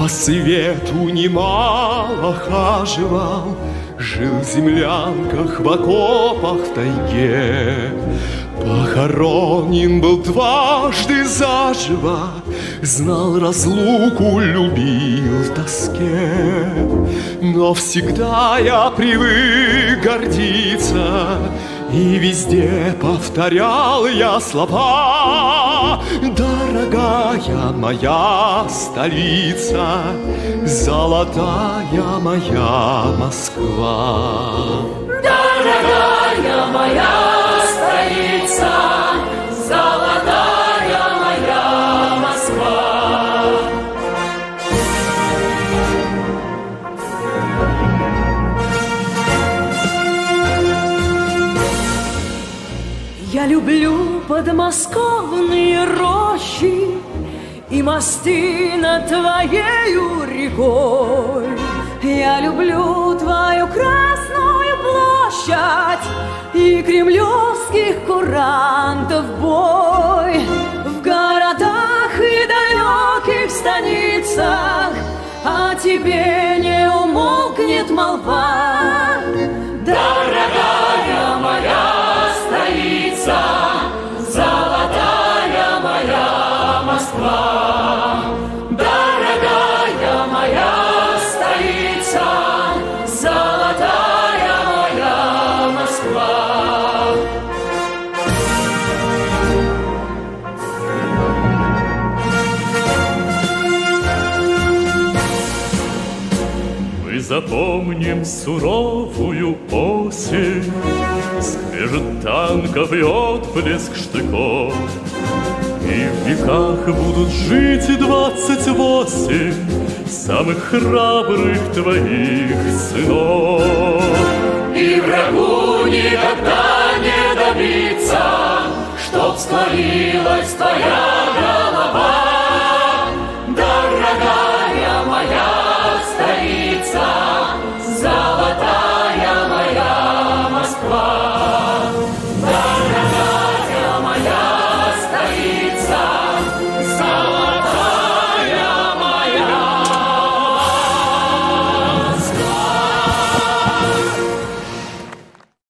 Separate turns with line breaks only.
По свету немало хаживал, жил в землянках, в окопах, в тайге. Похоронен был дважды заживо, знал разлуку, любил в тоске. Но всегда я привык гордиться, и везде повторял я слова: дорогая моя столица, золотая моя Москва.
Дорогая моя столица, золотая моя Москва. Я люблю подмосковные рощи и мосты над твоею рекой. Я люблю твою Красную площадь и кремлевских курантов бой. В городах и далеких станицах о тебе не умолкнет молва. Дорогая моя столица, золотая моя Москва. Дорогая моя столица, золотая моя Москва.
Мы запомним суровую осень, скрежет танков и отблеск штыков, и в веках будут жить 28 самых храбрых твоих сынов.
И врагу никогда не добиться, чтоб склонилась твоя